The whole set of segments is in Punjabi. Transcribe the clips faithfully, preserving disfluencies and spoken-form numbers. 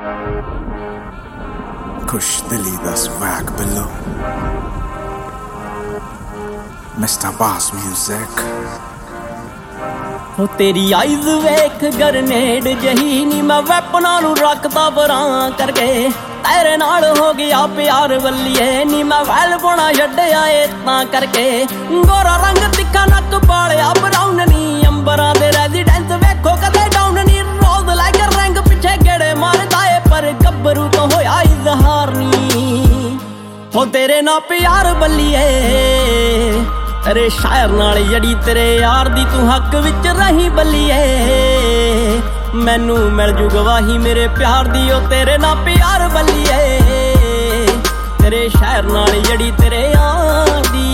Kush Dilly the swag below. Mister Boss Music. ਹੋ ਤੇਰੀ ਆਈਜ਼ ਵੇਖ ਗਰਨੇਡ ਜਹੀ ਨੀ ਮੈਂ ਵੈਪਨਾਂ ਨੂੰ ਰੱਖਦਾ ਬਰਾਂ ਕਰਕੇ ਤੇਰੇ ਨਾਲ ਹੋ ਗਿਆ ਪਿਆਰ ਵੱਲੀਏ ਨੀ ਮੈਂ ਵੈਲ ਪਾਉਣਾ ਛੱਡਿਆ ਏ ਤਾਂ ਕਰਕੇ ਗੋਰਾ ਰੰਗ ਤਿੱਖਾ ਨੱਕ ਪਾਲਿਆ ਬਰਾਊਨ ਨੀ ਅੰਬਰਾਂ ਦੇ ਰੈਜ਼ੀਡੈਂਸ ਵੇਖੋ ਕਦੇ ਡਾਊਨ ਨੀ ਰੋਜ਼ ਲੈ ਕੇ ਰੰਗ ਪਿੱਛੇ ਗੇੜੇ ਮਾਰਦਾ ਏ ਪਰ ਗੱਭਰੂ ਤੋਂ ਹੋਇਆ ਇਜ਼ਹਾਰ ਨੀ ਹੋ ਤੇਰੇ ਨਾਲ ਪਿਆਰ ਵੱਲੀਏ ਤੇਰੇ ਸ਼ਾਇਰ ਨਾਲ ਜੜੀ ਤੇਰੇ ਯਾਰ ਦੀ ਤੂੰ ਹੱਕ ਵਿੱਚ ਰਹੀ ਬੱਲੀਏ ਮੈਨੂੰ ਮਿਲ ਜੂ ਗਵਾਹੀ ਮੇਰੇ ਪਿਆਰ ਦੀ ਉਹ ਤੇਰੇ ਨਾਲ ਪਿਆਰ ਬੱਲੀਏ ਤੇਰੇ ਸ਼ਾਇਰ ਨਾਲ ਜੜੀ ਤੇਰੇ ਯਾਰ ਦੀ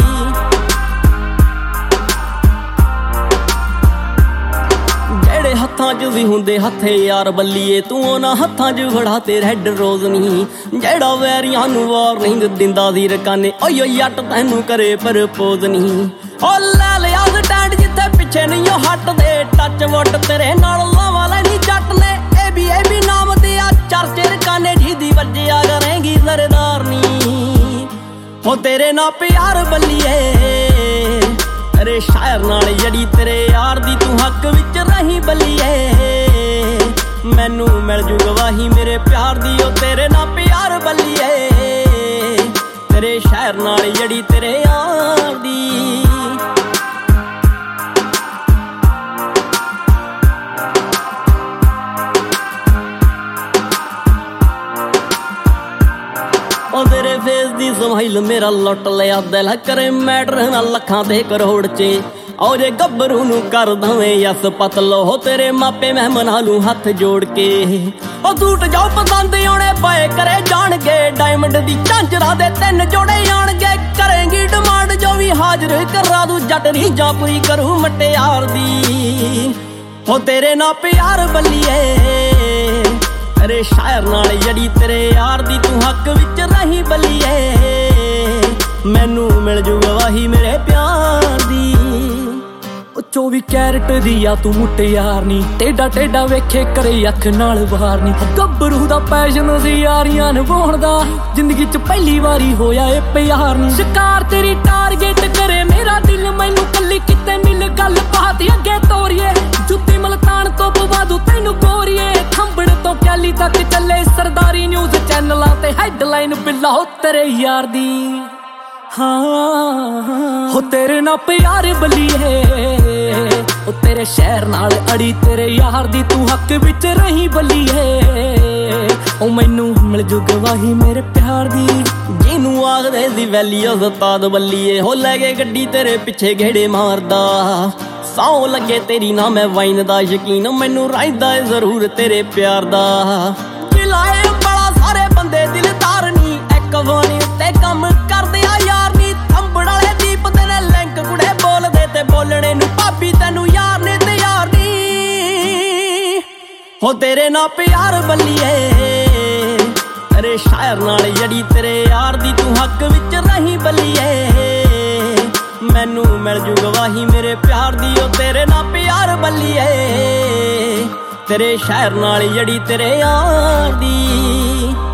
ਜਿਹੜੇ ਹੱਥਾਂ 'ਚ ਵੀ ਹੁੰਦੇ ਹੱਥੇ ਯਾਰ ਬੱਲੀਏ ਤੂੰ ਉਹਨਾਂ ਹੱਥਾਂ 'ਚ ਫੜਾ ਤੇ ਰੈੱਡ ਰੋਜ਼ ਨਹੀਂ ਜਿਹੜਾ ਵੈਰੀਆਂ ਨੂੰ ਵਾਰਨਿੰਗ ਦਿੰਦਾ ਸੀ ਰਕਾਨੇ ਓਏ ਓਏ ਜੱਟ ਤੈਨੂੰ ਕਰੇ ਪ੍ਰਪੋਜ਼ ਨਹੀਂ ਓ ਲੈ ਲਿਆ ਸਟੈਂਡ ਜਿੱਥੇ ਪਿੱਛੇ ਨਹੀਂ ਉਹ ਹੱਟਦੇ ਟੱਚ ਵੁੱਡ ਤੇਰੇ ਨਾਲ ਲਾਵਾਂ ਲੈਣੀ ਜੱਟ ਨੇ ਇਹ ਵੀ ਇਹ ਵੀ ਨਾਮ ਤੇ ਆ ਚਰਚੇ ਰਕਾਨੇ ਜਿਹਦੀ ਵੱਜਿਆ ਕਰੇਂਗੀ ਸਰਦਾਰ ਨੀ ਹੋ ਤੇਰੇ ਨਾਲ ਪਿਆਰ ਬੱਲੀਏ ਤੇਰੇ ਸ਼ਾਇਰ ਨਾਲ ਜੜੀ ਤੇਰੇ ਯਾਰ ਦੀ ਤੂੰ ਹੱਕ ਵਿੱਚ ਰਹੀ ਬੱਲੀਏ ਮੈਨੂੰ ਮਿਲ ਜੂ ਗਵਾਹੀ ਮੇਰੇ ਪਿਆਰ ਦੀ ਉਹ ਤੇਰੇ ਨਾਲ ਪਿਆਰ ਬੱਲੀਏ ਤੇਰੇ ਸ਼ਾਇਰ ਨਾਲ ਜੜੀ ਤੇਰੇ ਯਾਰ ਦੀ ਉਹ ਤੇਰੇ ਫੇਸ ਦੀ ਸਮਾਈਲ ਮੇਰਾ ਲੁੱਟ ਲਿਆ ਦਿਲ ਕਰੇ ਮੈਟਰ ਨਾ ਲੱਖਾਂ ਤੇ ਕਰੋੜ 'ਚ ਓ ਜੇ ਗੱਭਰੂ ਨੂੰ ਕਰ ਦਵੇਂ ਯਸ ਪਤਲੋ ਹੋ ਤੇਰੇ ਮਾਪੇ ਮੈਂ ਮਨਾ ਲੂੰ ਹੱਥ ਜੋੜ ਕੇ ਉਹ ਸੂਟ ਜਾਓ ਪਸੰਦ ਆਉਣੇ ਪਏ ਕਰੇ ਜਾਣਗੇ ਡਾਇਮੰਡ ਦੀ ਝਾਂਜਰਾਂ ਦੇ ਤਿੰਨ ਜੋੜੇ ਆਣਗੇ ਕਰੇਂਗੀ ਡਿਮਾਂਡ ਜੋ ਵੀ ਹਾਜ਼ਰ ਕਰਾ ਦੂ ਜੱਟ ਰੀਝਾਂ ਪੂਰੀ ਕਰੂ ਮਟਿਆਰ ਦੀ ਹੋ ਤੇਰੇ ਨਾਲ ਪਿਆਰ ਬੱਲੀਏ ਤੇਰੇ ਸ਼ਾਇਰ ਨਾਲ ਜੜੀ ਤੇਰੇ ਯਾਰ ਦੀ ਤੂੰ ਹੱਕ ਵਿੱਚ ਰਹੀ ਬੱਲੀਏ ਮੈਨੂੰ ਮਿਲ ਜੂ ਗਵਾਹੀ ਮੇਰੇ ਪਿਆਰ ਦੀ ਉਹ ਚੌਵੀ ਕੈਰਟ ਦੀ ਆ ਤੂੰ ਮੁਟਿਆਰ ਨੀ ਟੇਡਾ ਟੇਡਾ ਵੇਖੇ ਕਰੇ ਅੱਖ ਨਾਲ ਵਾਰ ਨੀ ਗੱਭਰੂ ਦਾ ਪੈਸ਼ਨ ਸੀ ਯਾਰੀਆਂ ਨਿਭਾਉਣ ਦਾ ਜ਼ਿੰਦਗੀ 'ਚ ਪਹਿਲੀ ਵਾਰੀ ਹੋਇਆ ਏ ਪਿਆਰ ਨੀ ਸ਼ਿਕਾਰ ਤੇਰੀ ਟਾਰਗੇਟ ਕਰੇ ਮੇਰਾ ਦਿਲ ਮੈਨੂੰ ਕੱਲੀ ਕਿਤੇ ਮਿਲ ਗੱਲ ਬਾਤ ਅੱਗੇ ਤੋਰੀਏ ਜੁੱਤੀ ਮਲਤਾਨ ਤੋਂ ਪਵਾਦੂ ਤੈਨੂੰ ਗੋਰੀਏ ਖੰਬੜ ਤੋਂ ਕੈਲੀ ਤੱਕ ਚੱਲੇ ਸਰਦਾਰੀ ਨਿਊਜ਼ ਚੈਨਲਾਂ ਤੇ ਹੈਡਲਾਈਨ ਬਿੱਲਾ ਹੋ ਤੇਰੇ ਯਾਰ ਦੀ ਹਾਂ ਹੋ ਤੇਰੇ ਨਾਲ ਪਿਆਰ ਬੱਲੀਏ ਉਹ ਤੇਰੇ ਸ਼ਹਿਰ ਨਾਲ ਅੜੀ ਤੇਰੇ ਯਾਰ ਦੀ ਤੂੰ ਹੱਕ ਵਿੱਚ ਰਹੀ ਬੱਲੀਏ ਉਹ ਮੈਨੂੰ ਮਿਲ ਜੂ ਗਵਾਹੀ ਮੇਰੇ ਪਿਆਰ ਦੀ ਜਿਹਨੂੰ ਆਖਦੇ ਸੀ ਵੈਲੀ ਉਸਤਾਦ ਬੱਲੀਏ ਹੋ ਲੈ ਕੇ ਗੱਡੀ ਤੇਰੇ ਪਿੱਛੇ ਘੇੜੇ ਮਾਰਦਾ ਸੌ ਲੱਗੇ ਤੇਰੀ ਨਾ ਮੈਂ ਵਾਈਨ ਦਾ ਯਕੀਨ ਮੈਨੂੰ ਰਹਿੰਦਾ ਏ ਜ਼ਰੂਰ ਤੇਰੇ ਪਿਆਰ ਦਾ ਜਿਲਾਏ ਬੜਾ ਸਾਰੇ ਬੰਦੇ ਦਿਲਦਾਰ ਨੀ ਇੱਕ ਵਾਰੀ ਉੱਤੇ ਕੰਮ ਕਰਦੇ ਆ ਯਾਰ ਨੀ ਥੰਬੜ ਵਾਲੇ ਦੀਪ ਦੇ ਨੇ ਲਿੰਕ ਕੁੜੇ ਬੋਲਦੇ ਤੇ ਬੋਲਣੇ ਨੂੰ ਭਾਬੀ ਤੈਨੂੰ ਯਾਰ ਨੇ ਤੇ ਯਾਰ ਨੀ ਹੋ ਤੇਰੇ ਨਾਲ ਪਿਆਰ ਬੱਲੀਏ ਤੇਰੇ ਸ਼ਾਇਰ ਨਾਲ ਜੜੀ ਤੇਰੇ ਯਾਰ ਦੀ ਤੂੰ ਹੱਕ ਵਿੱਚ ਰਹੀ ਬੱਲੀਏ ਮੈਨੂੰ ਮਿਲ ਜੂ ਗਵਾਹੀ ਮੇਰੇ ਪਿਆਰ ਦੀ ਉਹ ਤੇਰੇ ਨਾਲ ਪਿਆਰ ਬੱਲੀਏ ਤੇਰੇ ਸ਼ਾਇਰ ਨਾਲ ਜੜੀ ਤੇਰੇ ਯਾਰ ਦੀ